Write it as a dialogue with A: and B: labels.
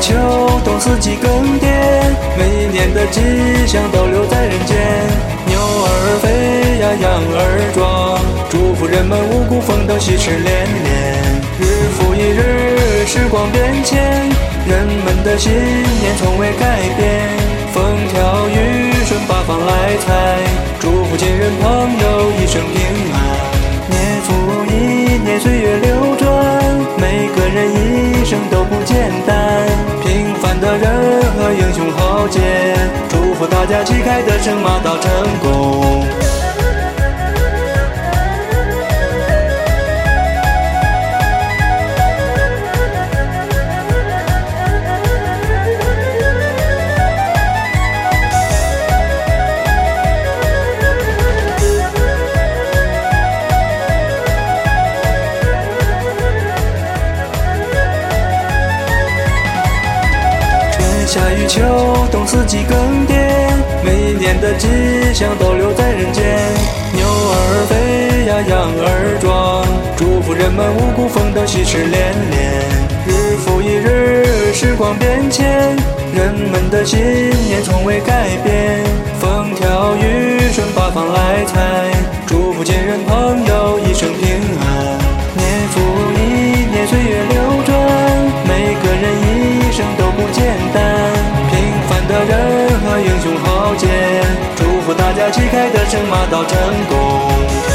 A: 秋冬四季更迭，每一年的吉祥都留在人间。牛儿飞呀，羊儿壮，祝福人们五谷丰登，喜事连连。日复一日，时光变迁，人们的信念从未改变。风调雨顺，八方来财，祝福亲人朋友一生平安。年复一年，岁月流转，每个人一生都不简单。平凡的人和英雄豪杰，祝福大家旗开得胜，马到成功。夏与秋冬四季更迭，每一年的吉祥都留在人间。牛儿飞呀，羊儿壮，祝福人们五谷丰登，喜事连连。日复一日，时光变迁，人们的信念从未改变。风调雨顺，八方来财，祝福亲人朋友一生平安。年复一年，岁月流转，每个人一生都不简单。平凡的人和英雄豪杰，祝福大家旗开得胜，马到成功。